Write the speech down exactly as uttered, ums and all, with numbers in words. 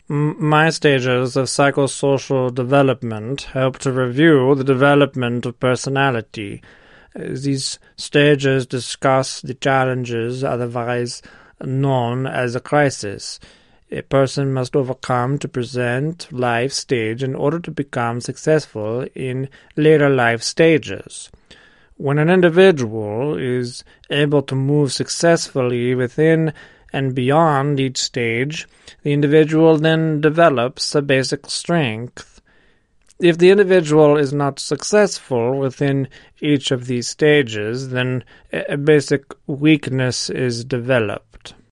M- my stages of psychosocial development help to review the development of personality. These stages discuss the challenges otherwise known as a crisis a person must overcome to present life stage in order to become successful in later life stages. When an individual is able to move successfully within and beyond each stage, the individual then develops a basic strength. If the individual is not successful within each of these stages, then a basic weakness is developed.